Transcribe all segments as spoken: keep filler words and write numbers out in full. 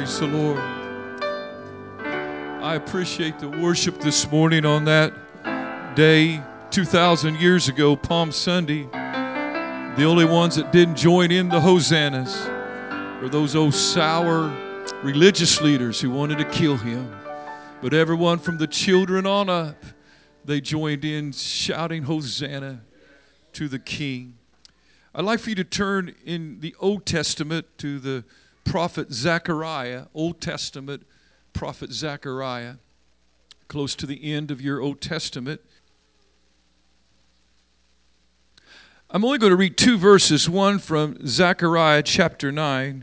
Praise the Lord. I appreciate the worship this morning on that day two thousand years ago, Palm Sunday. The only ones that didn't join in the hosannas were those old sour religious leaders who wanted to kill him. But everyone from the children on up, they joined in shouting Hosanna to the King. I'd like for you to turn in the Old Testament to the prophet Zechariah, Old Testament prophet Zechariah, close to the end of your Old Testament. I'm only going to read two verses, one from Zechariah chapter nine.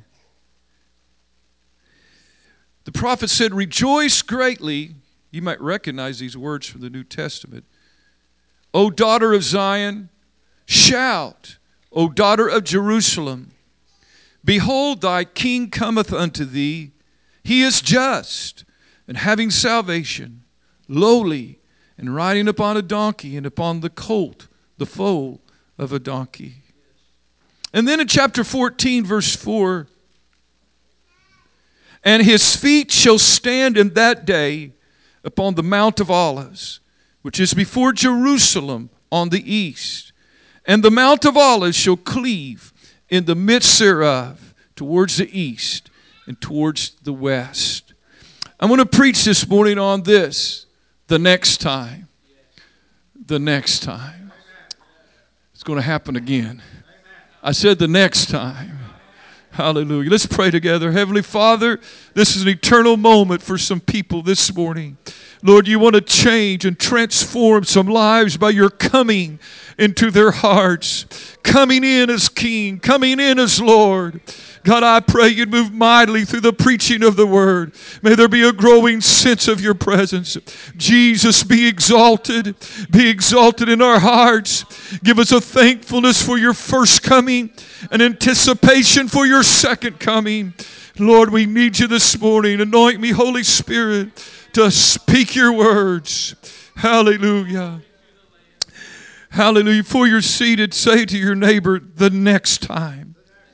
The prophet said, "Rejoice greatly." You might recognize these words from the New Testament. "O daughter of Zion, shout, O daughter of Jerusalem. Behold, thy king cometh unto thee. He is just, and having salvation, lowly, and riding upon a donkey, and upon the colt, the foal of a donkey." And then in chapter fourteen, verse four, "And his feet shall stand in that day upon the Mount of Olives, which is before Jerusalem on the east. And the Mount of Olives shall cleave in the midst thereof towards the east and towards the west." I'm going to preach this morning on this, the next time. The next time. It's going to happen again. I said the next time. Hallelujah. Let's pray together. Heavenly Father, this is an eternal moment for some people this morning. Lord, you want to change and transform some lives by your coming into their hearts. Coming in as King, coming in as Lord. God, I pray you'd move mightily through the preaching of the word. May there be a growing sense of your presence. Jesus, be exalted. Be exalted in our hearts. Give us a thankfulness for your first coming, an anticipation for your second coming. Lord, we need you this morning. Anoint me, Holy Spirit, to speak your words. Hallelujah. Hallelujah. Before you're seated, say to your neighbor, the next time.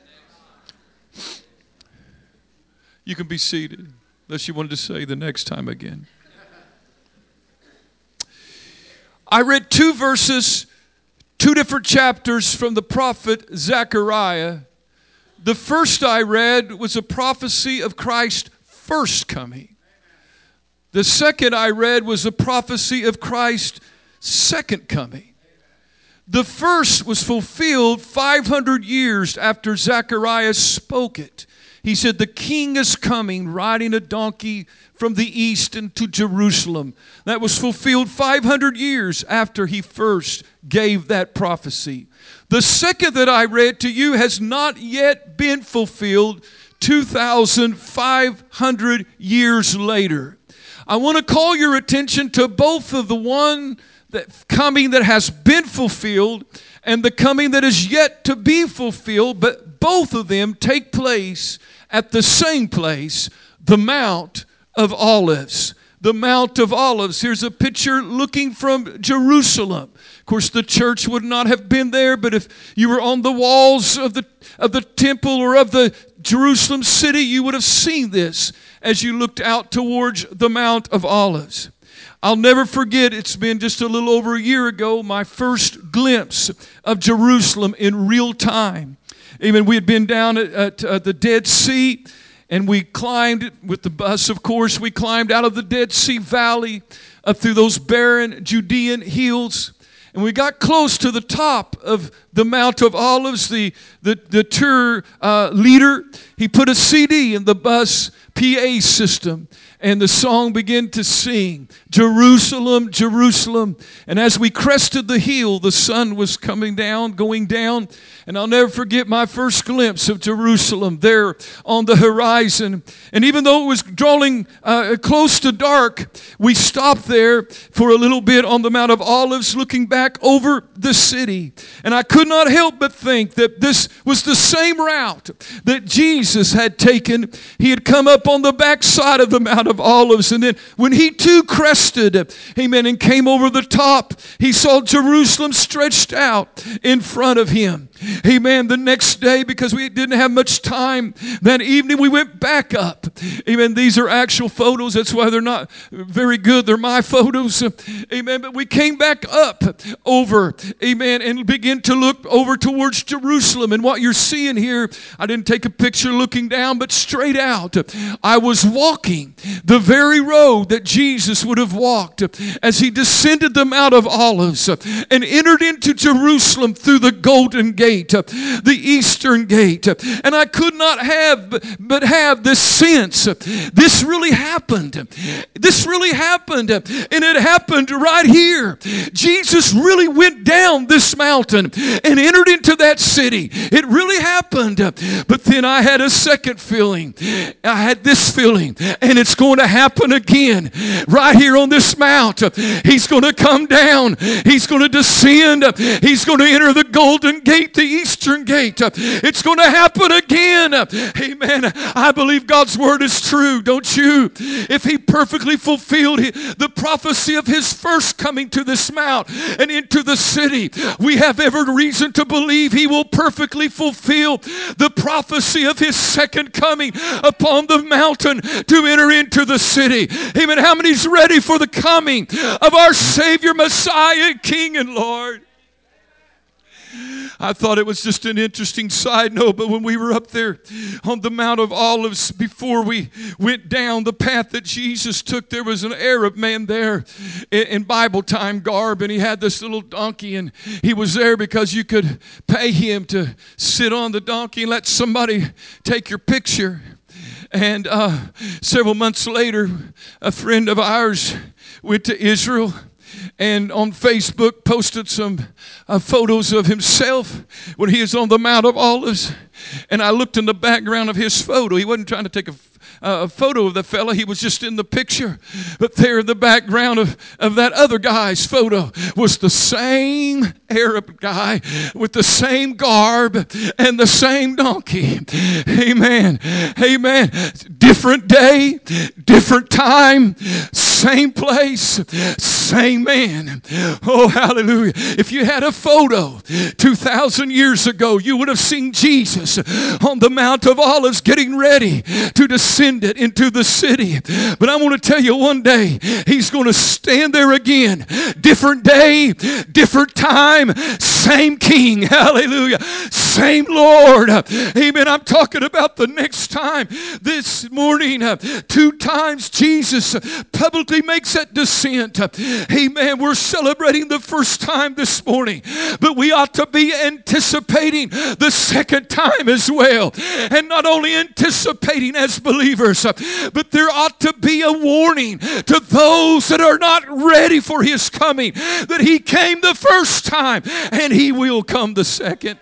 You can be seated, unless you wanted to say the next time again. I read two verses, two different chapters from the prophet Zechariah. The first I read was a prophecy of Christ's first coming. The second I read was a prophecy of Christ's second coming. The first was fulfilled five hundred years after Zechariah spoke it. He said, "The king is coming, riding a donkey from the east into Jerusalem." That was fulfilled five hundred years after he first gave that prophecy. The second that I read to you has not yet been fulfilled two thousand five hundred years later. I want to call your attention to both of the one that coming that has been fulfilled and the coming that is yet to be fulfilled, but both of them take place at the same place, the Mount of Olives. The Mount of Olives. Here's a picture looking from Jerusalem. Of course, the church would not have been there, but if you were on the walls of the, of the temple or of the Jerusalem city, you would have seen this as you looked out towards the Mount of Olives. I'll never forget, it's been just a little over a year ago, my first glimpse of Jerusalem in real time. Amen. We had been down at, at uh, the Dead Sea, and we climbed with the bus, of course. We climbed out of the Dead Sea Valley up through those barren Judean hills. And we got close to the top of the Mount of Olives. The, the, the tour uh, leader, he put a C D in the bus P A system. And the song began to sing, "Jerusalem, Jerusalem." And as we crested the hill, the sun was coming down, going down. And I'll never forget my first glimpse of Jerusalem there on the horizon. And even though it was drawing uh, close to dark, we stopped there for a little bit on the Mount of Olives, looking back over the city. And I could not help but think that this was the same route that Jesus had taken. He had come up on the backside of the Mount of Olives, and then when he too crested, amen, and came over the top, he saw Jerusalem stretched out in front of him. Amen. The next day, because we didn't have much time that evening, we went back up. Amen. These are actual photos. That's why they're not very good. They're my photos. Amen. But we came back up over, amen, and began to look over towards Jerusalem. And what you're seeing here, I didn't take a picture looking down, but straight out, I was walking the very road that Jesus would have walked as he descended the Mount of Olives and entered into Jerusalem through the Golden Gate, the Eastern Gate. And I could not have but have this sense. This really happened. This really happened. And it happened right here. Jesus really went down this mountain and entered into that city. It really happened. But then I had a second feeling. I had this feeling, and it's going to happen again right here on this mount. He's going to come down. He's going to descend. He's going to enter the Golden Gate, the Eastern Gate. It's going to happen again. Amen. I believe God's word is true, don't you? If he perfectly fulfilled the prophecy of his first coming to this mount and into the city, we have every reason to believe he will perfectly fulfill the prophecy of his second coming upon the mountain to enter into the city. Amen. How many's ready for the coming of our Savior, Messiah, King, and Lord? I thought it was just an interesting side note, but when we were up there on the Mount of Olives, before we went down the path that Jesus took, there was an Arab man there in Bible time garb, and he had this little donkey, and he was there because you could pay him to sit on the donkey and let somebody take your picture. And uh, several months later, a friend of ours went to Israel and on Facebook posted some uh, photos of himself when he was on the Mount of Olives. And I looked in the background of his photo. He wasn't trying to take a Uh, a photo of the fella. He was just in the picture. But there in the background of, of that other guy's photo was the same Arab guy with the same garb and the same donkey. Amen. Amen. Different day, different time, same place, same man. Oh, hallelujah. If you had a photo two thousand years ago, you would have seen Jesus on the Mount of Olives getting ready to descend it into the city. But I want to tell you, one day he's going to stand there again. Different day, different time, same King. Hallelujah. Same Lord. Amen. I'm talking about the next time. This morning, uh, two times Jesus publicly makes that descent. Amen. We're celebrating the first time this morning, but we ought to be anticipating the second time as well. And not only anticipating as believers, but there ought to be a warning to those that are not ready for his coming, that he came the first time and he will come the second.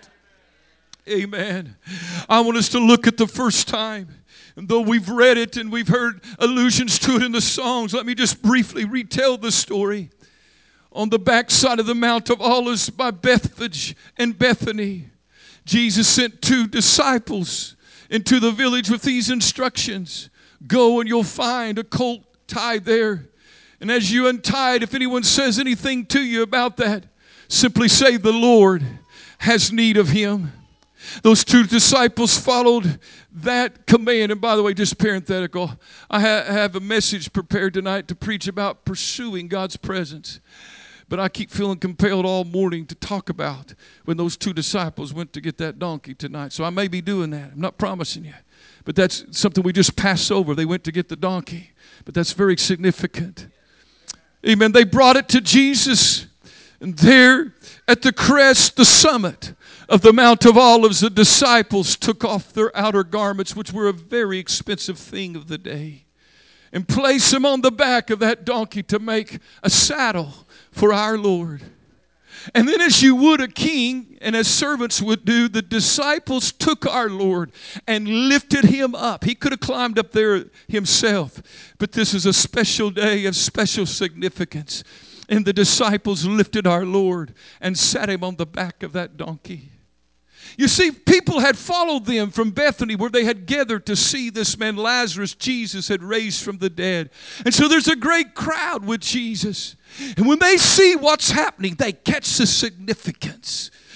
Amen. I want us to look at the first time. And though we've read it and we've heard allusions to it in the songs, let me just briefly retell the story. On the backside of the Mount of Olives by Bethphage and Bethany, Jesus sent two disciples into the village with these instructions. Go and you'll find a colt tied there. And as you untie it, if anyone says anything to you about that, simply say the Lord has need of him. Those two disciples followed that command. And by the way, just parenthetical, I ha- have a message prepared tonight to preach about pursuing God's presence. But I keep feeling compelled all morning to talk about when those two disciples went to get that donkey tonight. So I may be doing that. I'm not promising you. But that's something we just pass over. They went to get the donkey. But that's very significant. Amen. They brought it to Jesus. And there at the crest, the summit of the Mount of Olives, the disciples took off their outer garments, which were a very expensive thing of the day, and placed them on the back of that donkey to make a saddle for our Lord. And then, as you would a king and as servants would do, the disciples took our Lord and lifted him up. He could have climbed up there himself, but this is a special day of special significance. And the disciples lifted our Lord and sat him on the back of that donkey. You see, people had followed them from Bethany, where they had gathered to see this man Lazarus Jesus had raised from the dead. And so there's a great crowd with Jesus. And when they see what's happening, they catch the significance.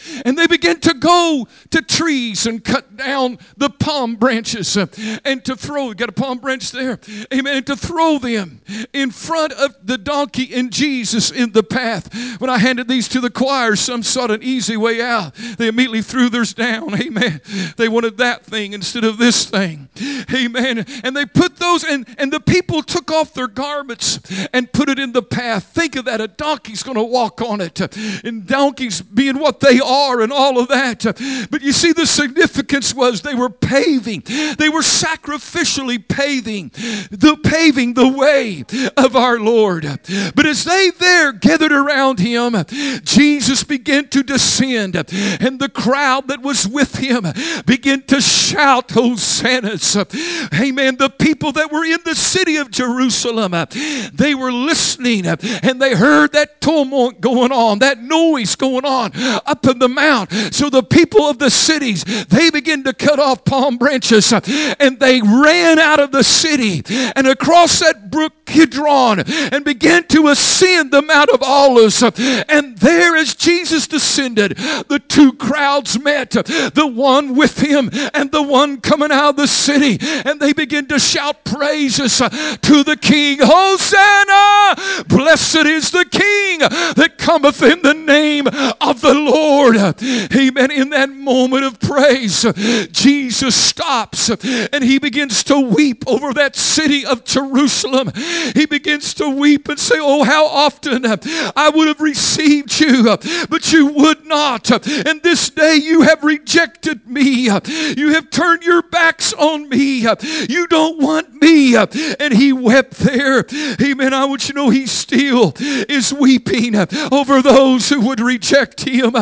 And they began to go to trees and cut down the palm branches uh, and to throw. Got a palm branch there? Amen. And to throw them in front of the donkey and Jesus in the path. When I handed these to the choir, some sought an easy way out. They immediately threw theirs down. Amen. They wanted that thing instead of this thing. Amen. And they put those, and, and the people took off their garments and put it in the path. Think of that. A donkey's going to walk on it. And donkeys being what they are and all of that. But you see, the significance was they were paving. They were sacrificially paving the paving the way of our Lord. But as they there gathered around him, Jesus began to descend, and the crowd that was with him began to shout hosannas. Amen. The people that were in the city of Jerusalem, they were listening, and they heard that tumult going on, that noise going on up in the mount. So the people of the cities, they began to cut off palm branches, and they ran out of the city and across that brook Kidron and began to ascend the Mount of Olives. And there as Jesus descended, the two crowds met, the one with him and the one coming out of the city, and they began to shout praises to the King. Hosanna! Blessed is the King that cometh in the name of the Lord. Amen. In that moment of praise, Jesus stops and he begins to weep over that city of Jerusalem. He begins to weep and say, oh, how often I would have received you, but you would not. And this day you have rejected me. You have turned your backs on me. You don't want me. And he wept there. Amen. I want you to know he still is weeping over those who would reject him.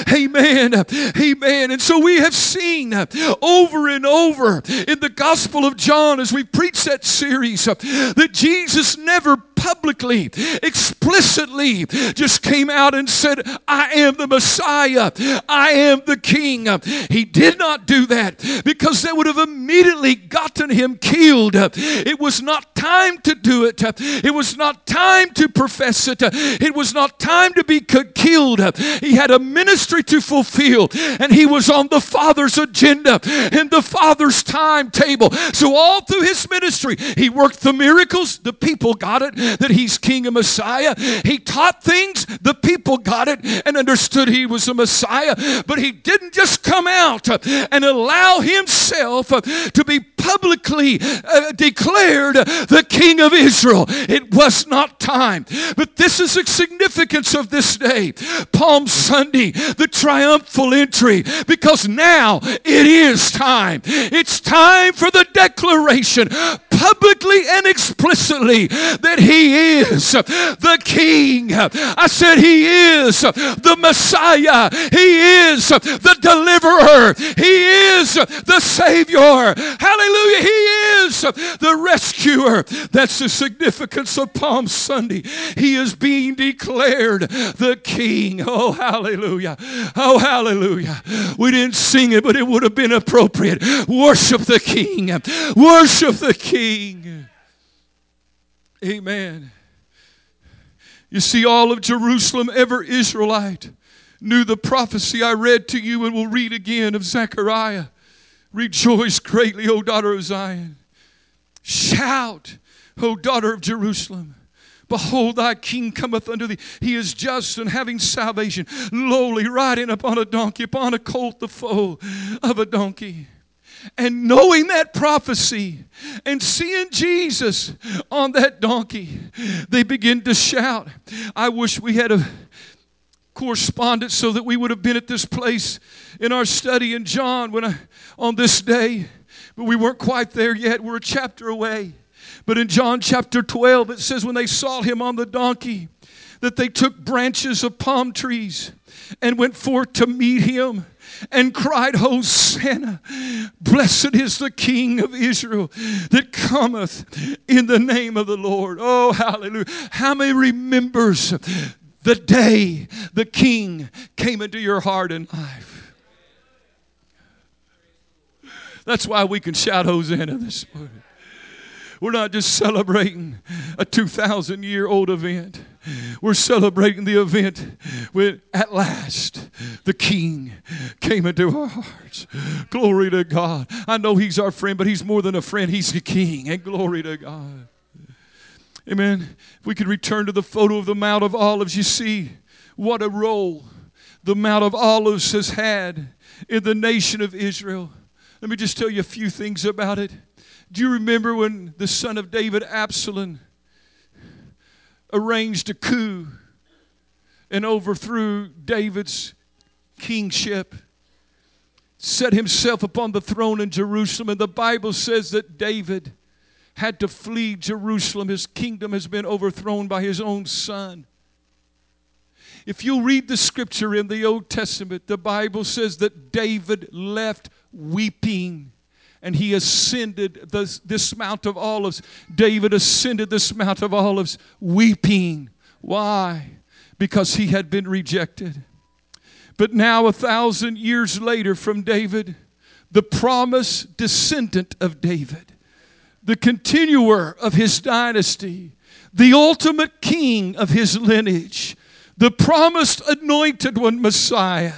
Amen. Amen. And so we have seen over and over in the Gospel of John as we preach that series that Jesus never publicly, explicitly just came out and said, I am the Messiah. I am the King. He did not do that because that would have immediately gotten him killed. It was not time to do it. It was not time to profess it. It was not time to be killed. He had a ministry to fulfill, and he was on the Father's agenda and the Father's timetable. So all through his ministry, he worked the miracles. The people got it, that he's King and Messiah. He taught things. The people got it and understood he was a Messiah. But he didn't just come out and allow himself to be publicly uh, declared the King of Israel. It was not time. But this is the significance of this day, Palm Sunday, the triumphal entry, because now it is time. It's time for the declaration publicly and explicitly that he is the King. I said he is the Messiah. He is the deliverer. He is the Savior. Hallelujah. He is the rescuer. That's the significance of Palm Sunday. He is being declared the King. Oh, hallelujah. Oh, hallelujah. We didn't sing it, but it would have been appropriate. Worship the King. Worship the King. Amen. You see, all of Jerusalem, every Israelite, knew the prophecy I read to you and will read again of Zechariah. Rejoice greatly, O daughter of Zion. Shout, O daughter of Jerusalem. Behold, thy king cometh unto thee. He is just and having salvation, lowly, riding upon a donkey, upon a colt, the foal of a donkey. And knowing that prophecy and seeing Jesus on that donkey, they begin to shout. I wish we had a correspondence so that we would have been at this place in our study in John when I, on this day. But we weren't quite there yet. We're a chapter away. But in John chapter twelve, it says when they saw him on the donkey, that they took branches of palm trees and went forth to meet him and cried, Hosanna, blessed is the King of Israel that cometh in the name of the Lord. Oh, hallelujah. How many remembers the day the King came into your heart and life? That's why we can shout Hosanna this morning. We're not just celebrating a two thousand year old event. We're celebrating the event when at last the King came into our hearts. Glory to God. I know He's our friend, but He's more than a friend. He's the King. And glory to God. Amen. If we could return to the photo of the Mount of Olives, you see what a role the Mount of Olives has had in the nation of Israel. Let me just tell you a few things about it. Do you remember when the son of David, Absalom, arranged a coup and overthrew David's kingship, set himself upon the throne in Jerusalem? And the Bible says that David had to flee Jerusalem. His kingdom has been overthrown by his own son. If you read the scripture in the Old Testament, the Bible says that David left weeping and he ascended this, this Mount of Olives. David ascended this Mount of Olives weeping. Why? Because he had been rejected. But now, a thousand years later from David, the promised descendant of David, the continuer of his dynasty, the ultimate king of his lineage, the promised anointed one, Messiah,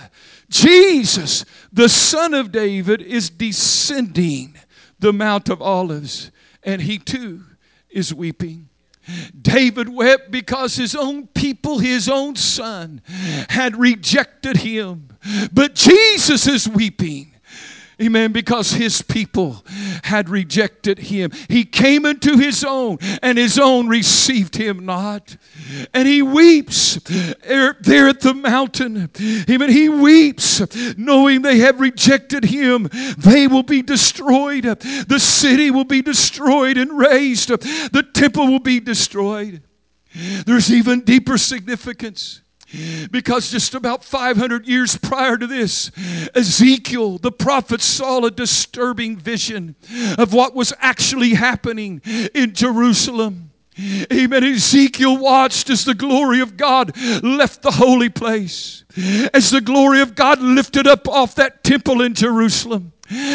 Jesus, the Son of David, is descending the Mount of Olives, and he too is weeping. David wept because his own people, his own son, had rejected him. But Jesus is weeping. Amen. Because his people had rejected him. He came into his own, and his own received him not. And he weeps there at the mountain. Amen. He weeps knowing they have rejected him. They will be destroyed. The city will be destroyed and razed. The temple will be destroyed. There's even deeper significance. Because just about five hundred years prior to this, Ezekiel, the prophet, saw a disturbing vision of what was actually happening in Jerusalem. Amen. Ezekiel watched as the glory of God left the holy place. As the glory of God lifted up off that temple in Jerusalem.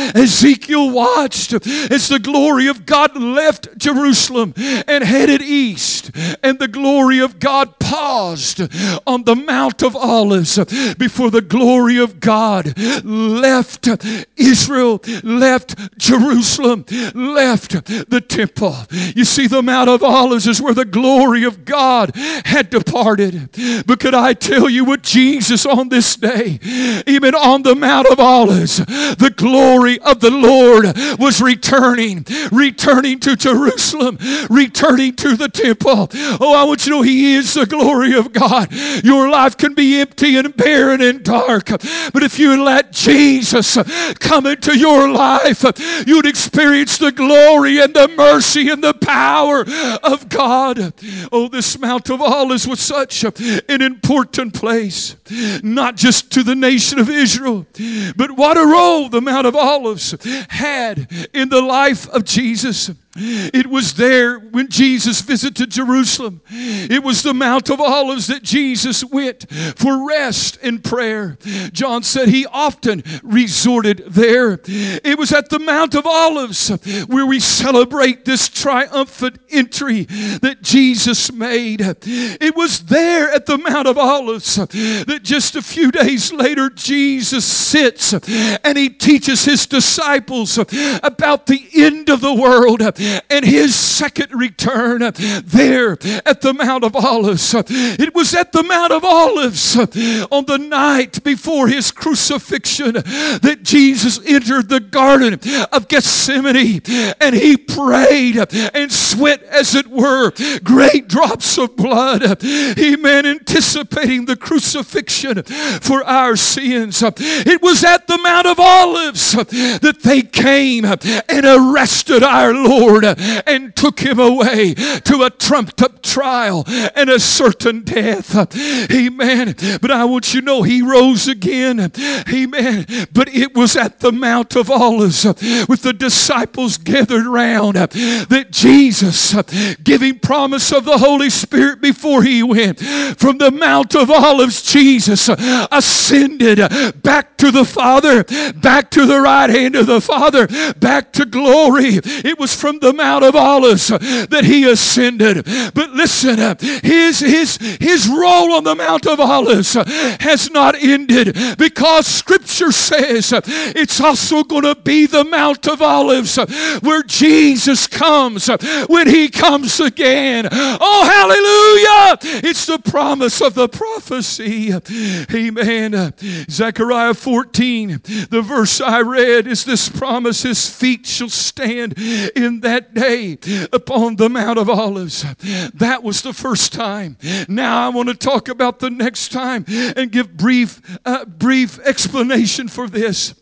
Ezekiel watched as the glory of God left Jerusalem and headed east, and the glory of God paused on the Mount of Olives before the glory of God left Israel, left Jerusalem, left the temple. You see, the Mount of Olives is where the glory of God had departed. But could I tell you, with Jesus on this day, even on the Mount of Olives, the glory glory of the Lord was returning, returning to Jerusalem, returning to the temple. Oh, I want you to know He is the glory of God. Your life can be empty and barren and dark, but if you let Jesus come into your life, you'd experience the glory and the mercy and the power of God. Oh, this Mount of Olives was such an important place, not just to the nation of Israel, but what a role the Mount of Olives had in the life of Jesus. It was there when Jesus visited Jerusalem. It was the Mount of Olives that Jesus went for rest and prayer. John said he often resorted there. It was at the Mount of Olives where we celebrate this triumphant entry that Jesus made. It was there at the Mount of Olives that just a few days later Jesus sits and He teaches His disciples about the end of the world and His second return there at the Mount of Olives. It was at the Mount of Olives on the night before His crucifixion that Jesus entered the Garden of Gethsemane, and He prayed and sweat, as it were, great drops of blood. Amen. Anticipating the crucifixion for our sins. It was at the Mount of Olives that they came and arrested our Lord and took Him away to a trumped up trial and a certain death. Amen. But I want you to know He rose again. Amen. But it was at the Mount of Olives with the disciples gathered round that Jesus, giving promise of the Holy Spirit before He went from the Mount of Olives, Jesus ascended back to the Father, back to the right hand of the Father, back to glory. It was from the Mount of Olives that he ascended. But listen, his, his, his role on the Mount of Olives has not ended, because Scripture says it's also going to be the Mount of Olives where Jesus comes when he comes again. Oh, hallelujah! It's the promise of the prophecy. Amen. Zechariah fourteen, the verse I read is this promise: his feet shall stand in that day upon the Mount of Olives. That was the first time. Now I want to talk about the next time and give brief, uh, brief explanation for this.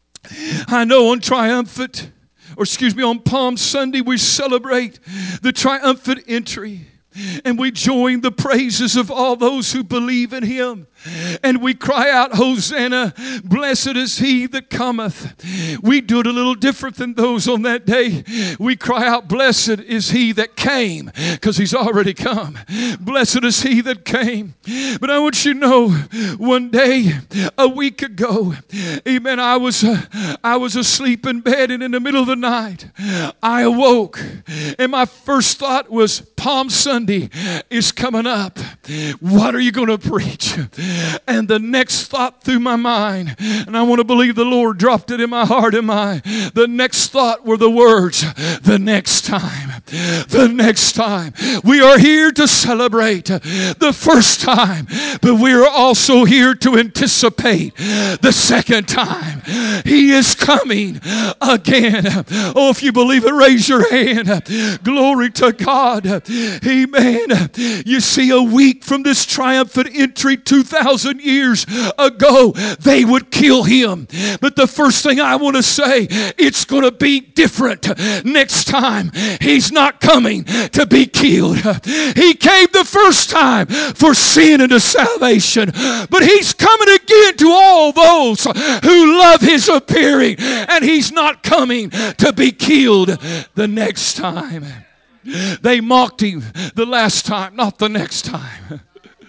I know on triumphant, or excuse me, on Palm Sunday, we celebrate the triumphant entry. And we join the praises of all those who believe in him. And we cry out, Hosanna, blessed is he that cometh. We do it a little different than those on that day. We cry out, blessed is he that came, because he's already come. Blessed is he that came. But I want you to know, one day, a week ago, amen, I was, uh, I was asleep in bed, and in the middle of the night, I awoke. And my first thought was, Palm Sunday is coming up. What are you going to preach? And the next thought through my mind, and I want to believe the Lord dropped it in my heart and mind, the next thought were the words, the next time, the next time. We are here to celebrate the first time, but we are also here to anticipate the second time. He is coming again. Oh, if you believe it, raise your hand. Glory to God. Amen. You see, a week from this triumphant entry two thousand years ago, they would kill him. But the first thing I want to say, it's going to be different next time. He's not coming to be killed. He came the first time for sin and to salvation, but he's coming again to all those who love his appearing, and he's not coming to be killed the next time. They mocked him the last time, not the next time.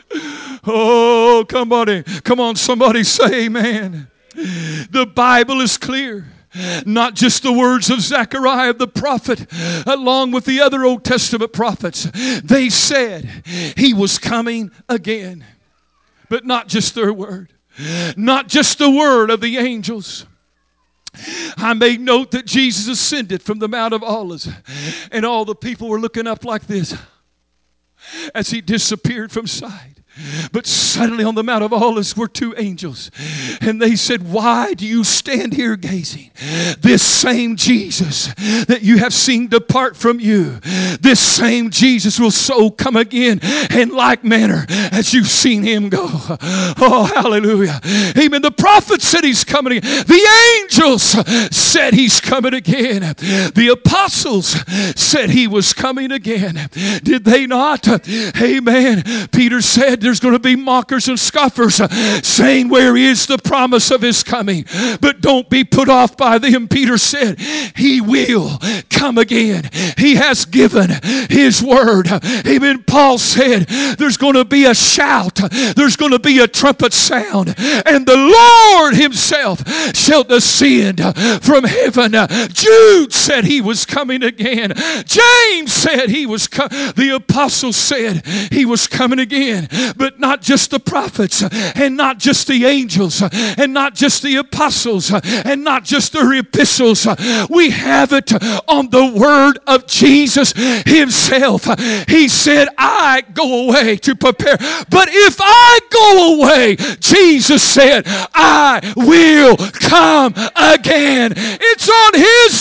Oh, come on, come on, somebody say amen. The Bible is clear. Not just the words of Zechariah the prophet, along with the other Old Testament prophets. They said he was coming again. But not just their word. Not just the word of the angels. I made note that Jesus ascended from the Mount of Olives, and all the people were looking up like this as he disappeared from sight. But suddenly on the Mount of Olives were two angels, and they said, why do you stand here gazing? This same Jesus that you have seen depart from you, this same Jesus will so come again in like manner as you've seen him go. Oh, hallelujah. Amen. The prophet said he's coming again. The angels said he's coming again. The apostles said he was coming again. Did they not? Amen. Peter said, there's going to be mockers and scoffers uh, saying, where is the promise of his coming? But don't be put off by them. Peter said, he will come again. He has given his word. Amen. Paul said, there's going to be a shout. There's going to be a trumpet sound. And the Lord himself shall descend from heaven. Jude said he was coming again. James said he was coming. The apostles said he was coming again. But not just the prophets, and not just the angels, and not just the apostles, and not just their epistles. We have it on the word of Jesus himself. He said, I go away to prepare. But if I go away, Jesus said, I will come again. It's on his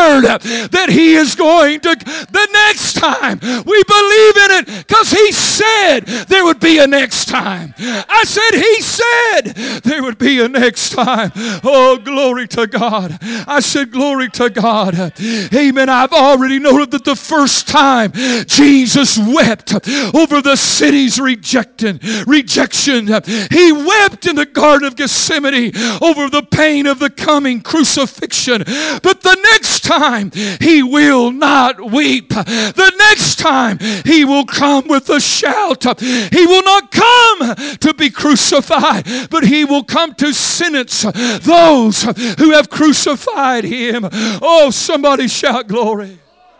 word that he is going to, the next time. We believe in it because he said there would be a next time. I said he said there would be a next time. Oh, glory to God. I said glory to God. Amen. I've already noted that the first time Jesus wept over the city's rejection, rejection. He wept in the Garden of Gethsemane over the pain of the coming crucifixion. But the next time he will not weep. The next time he will come with a shout. He will not come to be crucified, but he will come to sentence those who have crucified him. Oh, somebody shout glory.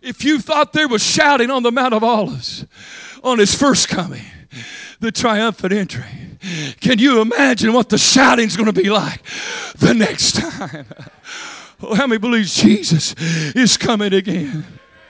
If you thought there was shouting on the Mount of Olives on his first coming, the triumphant entry, can you imagine what the shouting's going to be like the next time? Oh, how many believes Jesus is coming again?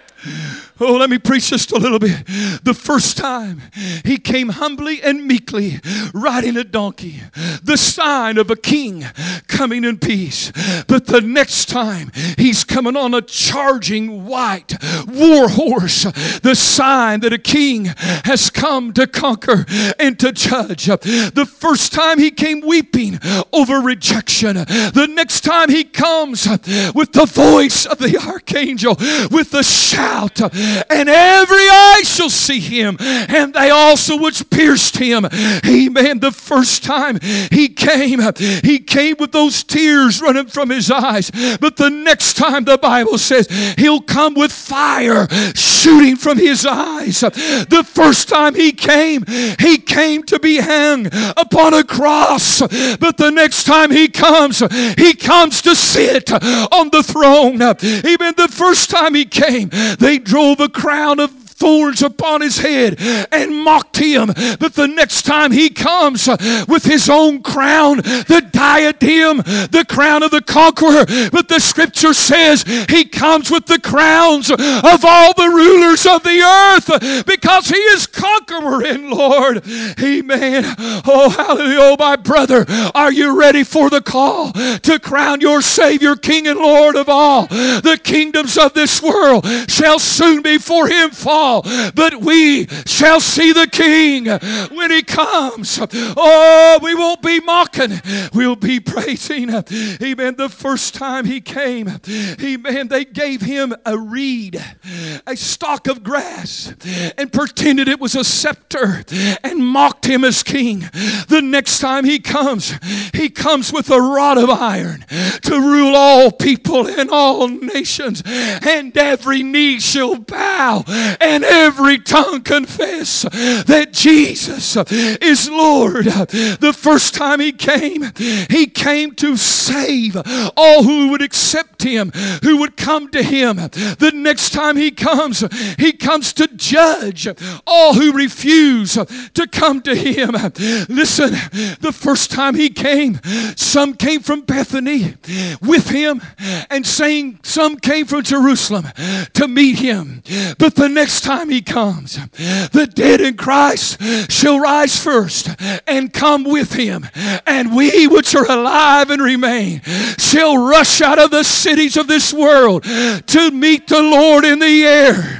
Oh, let me preach just a little bit. The first time he came humbly and meekly riding a donkey, the sign of a king coming in peace. But the next time he's coming on a charging white war horse, the sign that a king has come to conquer and to judge. The first time he came weeping over rejection. The next time he comes with the voice of the archangel, with the shout, and every eye shall see him, and they also which pierced him. Amen. The first time he came, he came with those tears running from his eyes. But the next time, the Bible says, he'll come with fire shooting from his eyes. The first time he came, he came to be hung upon a cross. But the next time he comes, he comes to sit on the throne. Amen. The first time he came, they drove a crown of thorns upon his head and mocked him. But the next time he comes with his own crown, the diadem, the crown of the conqueror. But the scripture says he comes with the crowns of all the rulers of the earth, because he is conqueror and Lord. Amen. Oh, hallelujah. Oh, my brother, are you ready for the call to crown your Savior, King and Lord of all? The kingdoms of this world shall soon before him fall, but we shall see the King when he comes. Oh, we won't be mocking, we'll be praising. Amen. The first time he came, amen, they gave him a reed, a stalk of grass, and pretended it was a scepter and mocked him as king. The next time he comes, he comes with a rod of iron to rule all people and all nations, and every knee shall bow and every tongue confess that Jesus is Lord. The first time he came, he came to save all who would accept him, who would come to him. The next time he comes, he comes to judge all who refuse to come to him. Listen, the first time he came, some came from Bethany with him, and saying some came from Jerusalem to meet him. But the next time he comes, the dead in Christ shall rise first and come with him, and we which are alive and remain shall rush out of the cities of this world to meet the Lord in the air.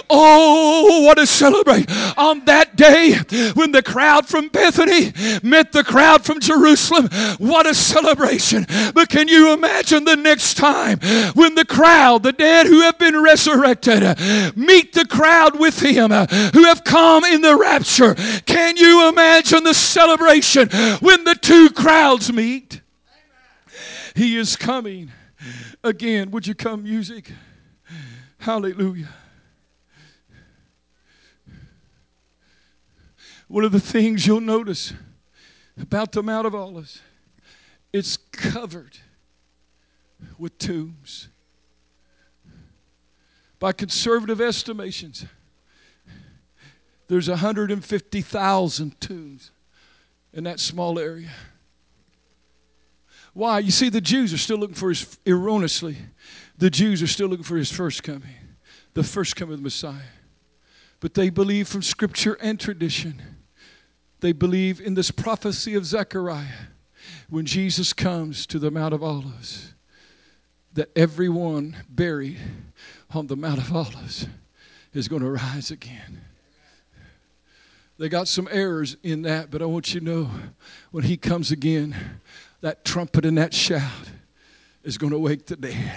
Oh, what a celebration on that day when the crowd from Bethany met the crowd from Jerusalem. What a celebration. But can you imagine the next time when the crowd, the dead who have been resurrected, meet the crowd with him who have come in the rapture? Can you imagine the celebration when the two crowds meet? He is coming again. Would you come, music? Hallelujah. One of the things you'll notice about the Mount of Olives, it's covered with tombs. By conservative estimations, there's one hundred fifty thousand tombs in that small area. Why? You see, the Jews are still looking for his, erroneously, the Jews are still looking for his first coming, the first coming of the Messiah. But they believe from Scripture and tradition, they believe in this prophecy of Zechariah, when Jesus comes to the Mount of Olives, that everyone buried on the Mount of Olives is going to rise again. They got some errors in that, but I want you to know, when he comes again, that trumpet and that shout is going to wake the dead.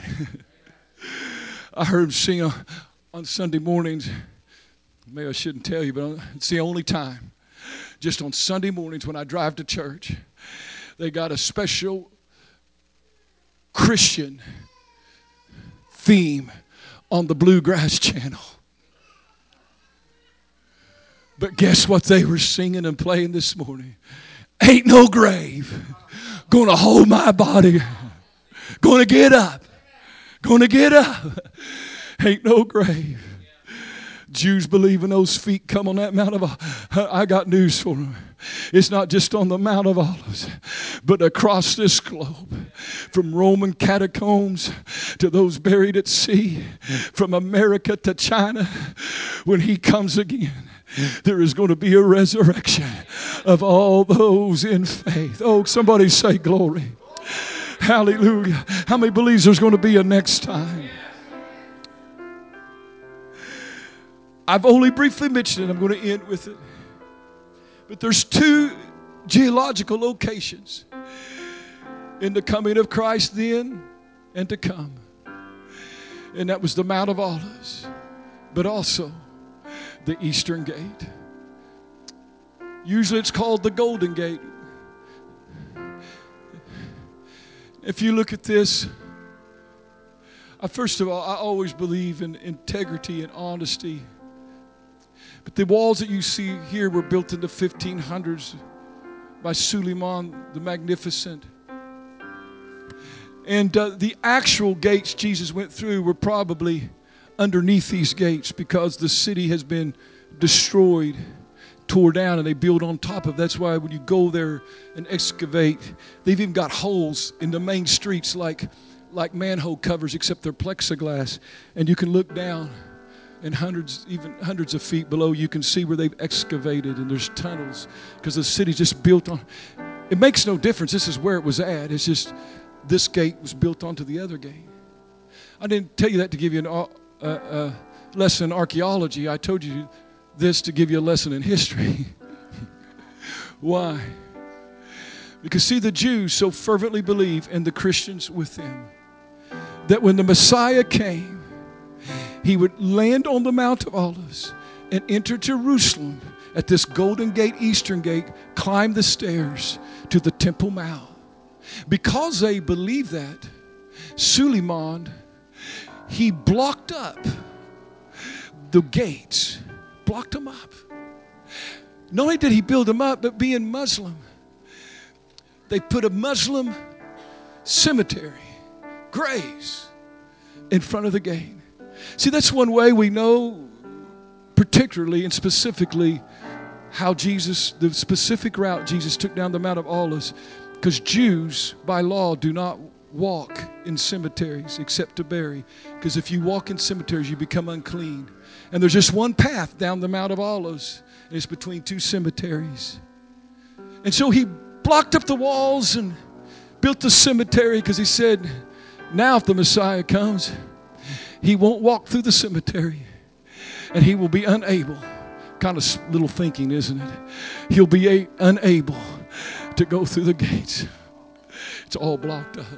I heard him sing on, on Sunday mornings. Maybe I shouldn't tell you, but it's the only time. Just on Sunday mornings when I drive to church, they got a special Christian theme on the Bluegrass Channel. But guess what they were singing and playing this morning? Ain't no grave gonna hold my body. Gonna get up. Gonna get up. ain't no grave. Jews believe in those feet come on that Mount of Olives. I got news for them. It's not just on the Mount of Olives, but across this globe, from Roman catacombs to those buried at sea, from America to China, when he comes again, there is going to be a resurrection of all those in faith. Oh, somebody say glory. Hallelujah. How many believes there's going to be a next time? I've only briefly mentioned it. I'm going to end with it. But there's two geological locations in the coming of Christ then and to come. And that was the Mount of Olives, but also the Eastern Gate. Usually it's called the Golden Gate. If you look at this, I, first of all, I always believe in integrity and honesty. But the walls that you see here were built in the fifteen hundreds by Suleiman the Magnificent. And uh, the actual gates Jesus went through were probably underneath these gates because the city has been destroyed, tore down, and they build on top of it. That's why when you go there and excavate, they've even got holes in the main streets like, like manhole covers, except they're plexiglass. And you can look down. And hundreds, even hundreds of feet below, you can see where they've excavated, and there's tunnels because the city's just built on. It makes no difference. This is where it was at. It's just this gate was built onto the other gate. I didn't tell you that to give you an, uh, uh, lesson in archaeology. I told you this to give you a lesson in history. Why? Because see, the Jews so fervently believe, and the Christians with them, that when the Messiah came, he would land on the Mount of Olives and enter Jerusalem at this Golden Gate, Eastern Gate, climb the stairs to the Temple Mount. Because they believed that, Suleiman, he blocked up the gates, blocked them up. Not only did he build them up, but being Muslim, they put a Muslim cemetery, graves, in front of the gate. See, that's one way we know particularly and specifically how Jesus, the specific route Jesus took down the Mount of Olives, because Jews, by law, do not walk in cemeteries except to bury. Because if you walk in cemeteries, you become unclean. And there's just one path down the Mount of Olives, and it's between two cemeteries. And so he blocked up the walls and built the cemetery because he said, now if the Messiah comes, he won't walk through the cemetery, and he will be unable. Kind of little thinking, isn't it? He'll be a, unable to go through the gates. It's all blocked up.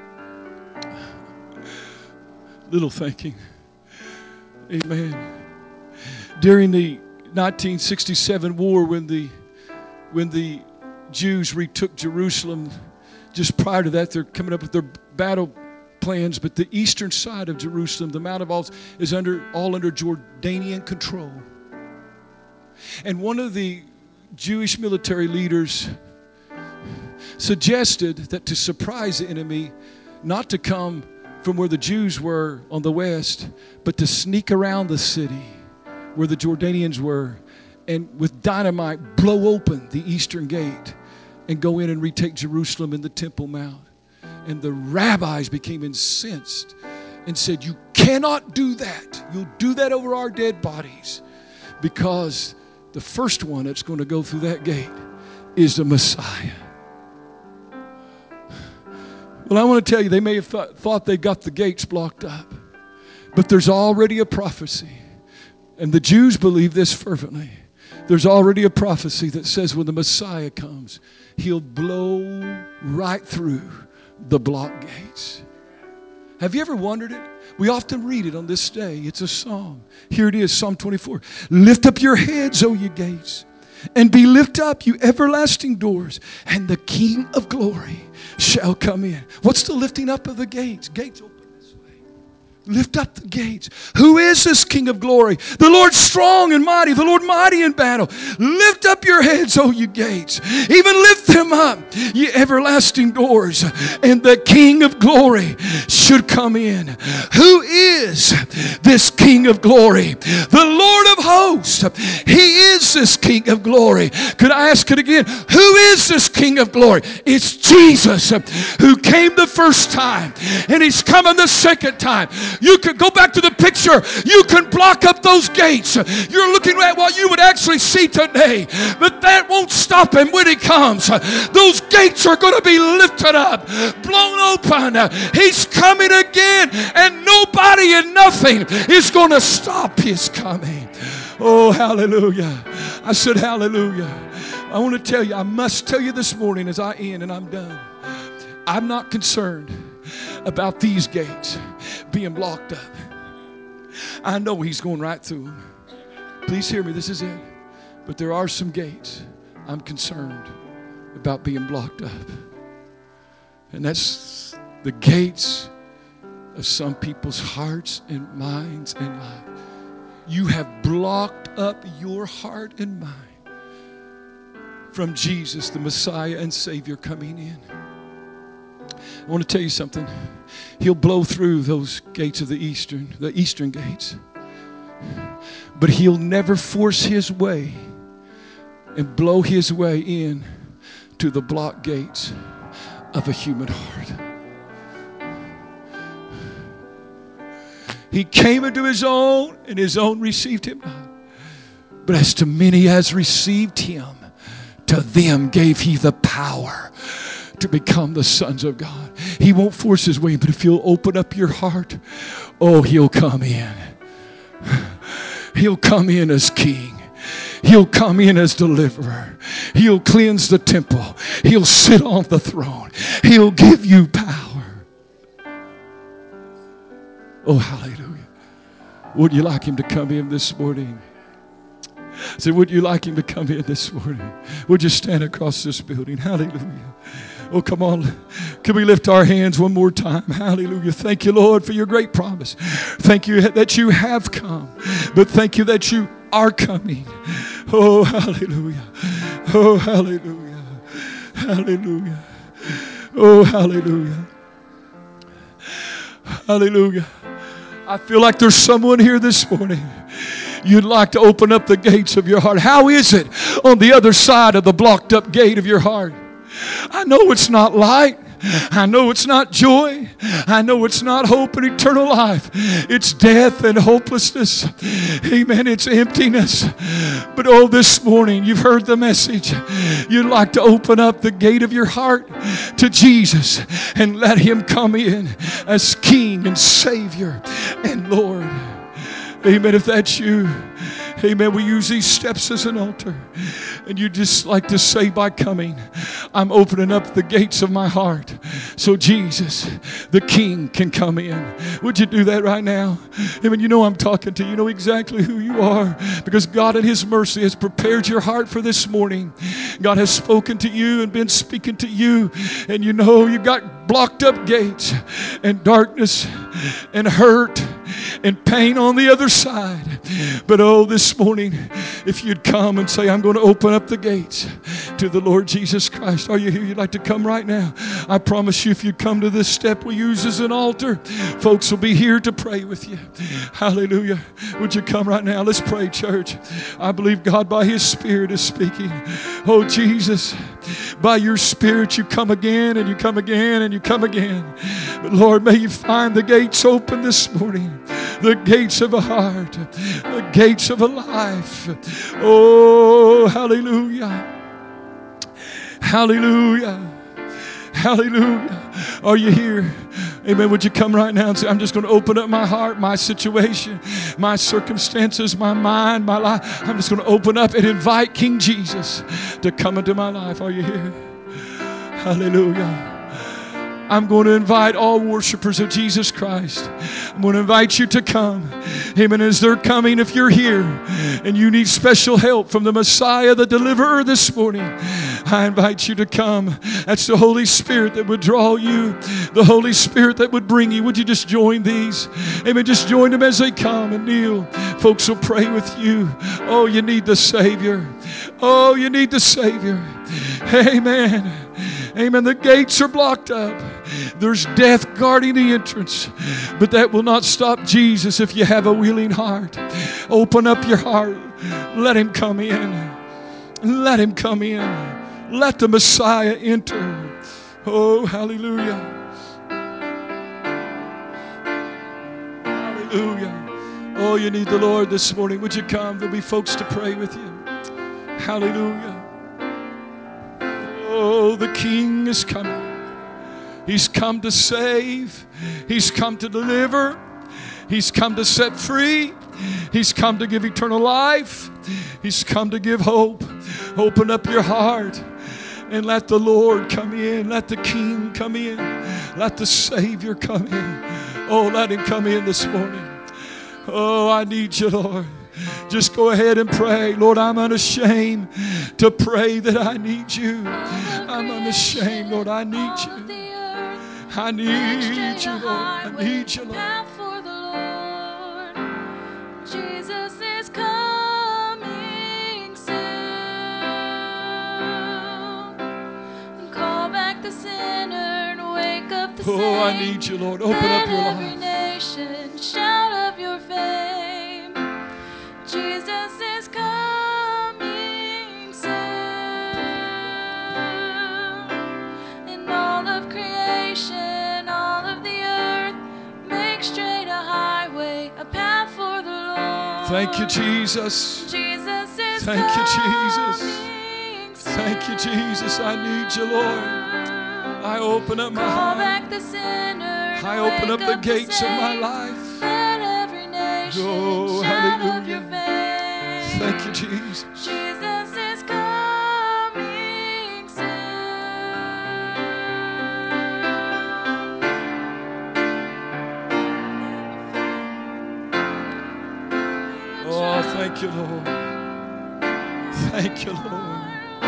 Little thinking. Amen. During the nineteen sixty-seven war, when the when the Jews retook Jerusalem, just prior to that, they're coming up with their battle plans, but the eastern side of Jerusalem, the Mount of Olives, is under all under Jordanian control. And one of the Jewish military leaders suggested that to surprise the enemy, not to come from where the Jews were on the west, but to sneak around the city where the Jordanians were, and with dynamite blow open the eastern gate and go in and retake Jerusalem and the Temple Mount. And the rabbis became incensed and said, you cannot do that. You'll do that over our dead bodies, because the first one that's going to go through that gate is the Messiah. Well, I want to tell you, they may have thought, thought they got the gates blocked up, but there's already a prophecy. And the Jews believe this fervently. There's already a prophecy that says when the Messiah comes, he'll blow right through the block gates. Have you ever wondered it? We often read it on this day. It's a psalm. Here it is, Psalm twenty-four. Lift up your heads, O ye gates, and be lift up, you everlasting doors, and the King of glory shall come in. What's the lifting up of the gates? Gates open this way. Lift up the gates. Who is this King of glory? The Lord strong and mighty, the Lord mighty in battle. Lift up your heads, O you gates. Even lift them up, ye everlasting doors, and the King of glory should come in. Who is this King of glory? The Lord of hosts. He is this King of glory. Could I ask it again? Who is this King of glory? It's Jesus, who came the first time, and He's coming the second time. You could go back to the picture. You can block up those gates. You're looking at what you would actually see today. But that won't stop Him when He comes. Those gates are going to be lifted up, blown open. He's coming again, and nobody and nothing is going to stop His coming. Oh, hallelujah. I said hallelujah. I want to tell you, I must tell you this morning as I end and I'm done. I'm not concerned about these gates being blocked up. I know He's going right through them. Please hear me, this is it. But there are some gates I'm concerned about being blocked up. And that's the gates of some people's hearts and minds and lives. You have blocked up your heart and mind from Jesus, the Messiah and Savior, coming in. I want to tell you something. He'll blow through those gates of the eastern, the eastern gates. But He'll never force His way and blow His way in to the blocked gates of a human heart. He came into His own, and His own received Him not. But as to many as received Him, to them gave He the power to become the sons of God. He won't force His way, but if you'll open up your heart, oh, He'll come in. He'll come in as King. He'll come in as deliverer. He'll cleanse the temple. He'll sit on the throne. He'll give you power. Oh, hallelujah. Would you like Him to come in this morning? I said, would you like Him to come in this morning? Would you stand across this building? Hallelujah. Oh, come on. Can we lift our hands one more time? Hallelujah. Thank you, Lord, for your great promise. Thank you that you have come. But thank you that you are coming. Oh, hallelujah. Oh, hallelujah. Hallelujah. Oh, hallelujah. Hallelujah. I feel like there's someone here this morning. You'd like to open up the gates of your heart. How is it on the other side of the blocked up gate of your heart? I know it's not light. I know it's not joy. I know it's not hope and eternal life. It's death and hopelessness. Amen. It's emptiness. But oh, this morning you've heard the message. You'd like to open up the gate of your heart to Jesus and let Him come in as King and Savior and Lord. Amen. If that's you, amen, we use these steps as an altar. And you just like to say by coming, I'm opening up the gates of my heart so Jesus, the King, can come in. Would you do that right now? Amen. You know I'm talking to you. You know exactly who you are because God in His mercy has prepared your heart for this morning. God has spoken to you and been speaking to you. And you know you've got blocked up gates and darkness and hurt and pain on the other side. But oh, this morning, if you'd come and say, I'm going to open up the gates to the Lord Jesus Christ. Are you here? You'd like to come right now? I promise you, if you come to this step we use as an altar, folks will be here to pray with you. Hallelujah. Would you come right now? Let's pray, church. I believe God by His Spirit is speaking. Oh, Jesus, by your Spirit you come again and you come again and you come again. But Lord, may you find the gates open this morning. The gates of a heart, the gates of a life. Oh, hallelujah. Hallelujah. Hallelujah. Are you here? Amen. Would you come right now and say, I'm just going to open up my heart, my situation, my circumstances, my mind, my life. I'm just going to open up and invite King Jesus to come into my life. Are you here? Hallelujah. I'm going to invite all worshipers of Jesus Christ. I'm going to invite you to come. Amen. As they're coming, if you're here and you need special help from the Messiah, the deliverer this morning, I invite you to come. That's the Holy Spirit that would draw you, the Holy Spirit that would bring you. Would you just join these? Amen. Just join them as they come and kneel. Folks will pray with you. Oh, you need the Savior. Oh, you need the Savior. Amen. Amen. The gates are blocked up. There's death guarding the entrance. But that will not stop Jesus if you have a willing heart. Open up your heart. Let Him come in. Let Him come in. Let the Messiah enter. Oh, hallelujah. Hallelujah. Oh, you need the Lord this morning. Would you come? There'll be folks to pray with you. Hallelujah. Oh, the King is coming. He's come to save. He's come to deliver. He's come to set free. He's come to give eternal life. He's come to give hope. Open up your heart and let the Lord come in. Let the King come in. Let the Savior come in. Oh, let Him come in this morning. Oh, I need you, Lord. Just go ahead and pray. Lord, I'm unashamed to pray that I need you. I'm unashamed, Lord, I need you. I need you, Lord. I need you, Lord. Jesus is coming soon. Call back the sinner and wake up the saint. Oh, I need you, Lord. Open up your life. Let every nation shout of your fame. Jesus is coming soon. And all of creation, all of the earth, make straight a highway, a path for the Lord. Thank you, Jesus. Jesus is Thank you, Jesus. coming soon. Thank you, Jesus. I need you, Lord. I open up my Call heart. back the sinner. I open up wake the up gates of my saint. life. Let every nation Oh, shout of hallelujah. your fame. Thank you, Jesus. Jesus is coming soon. Oh, thank you, Lord. Thank you, Lord.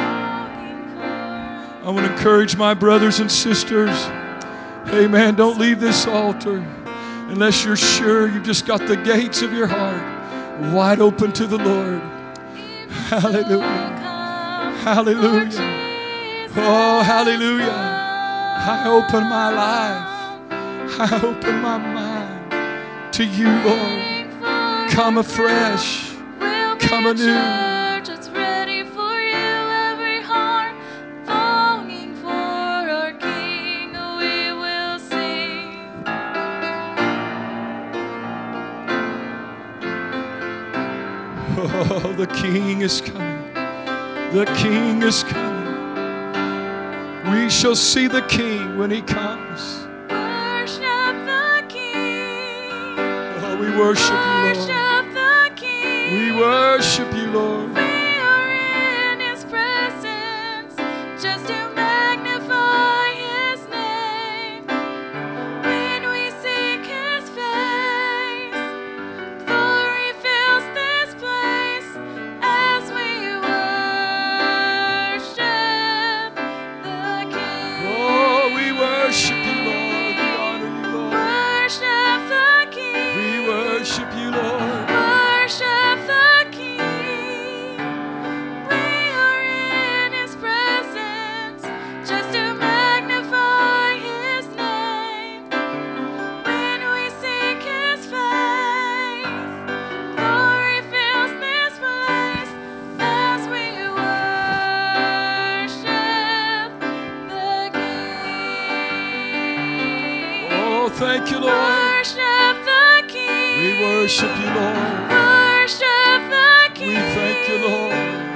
I want to encourage my brothers and sisters. Amen. Don't leave this altar unless you're sure you've just got the gates of your heart wide open to the Lord. Hallelujah. Hallelujah. Oh, hallelujah. I open my life. I open my mind to you, Lord. Come afresh. Come anew. It's ready for you, every heart longing for our King. We will sing. Oh, the King is coming. The King is coming. We shall see the King when He comes. Worship the King. Oh, we worship you, Lord. Worship the King. We worship you, Lord. We are in His presence just to magnify His name. When we seek His face, glory fills this place as we worship the King. Oh, we worship you, Lord. We honor you, Lord. Worship the King. We worship you, Lord. Worship the King. We are in His presence just to magnify His name. When we seek His face, glory fills this place as we worship the King. Oh, thank you, Lord. Worship the King. We worship you, Lord. Worship the King. We thank you, Lord.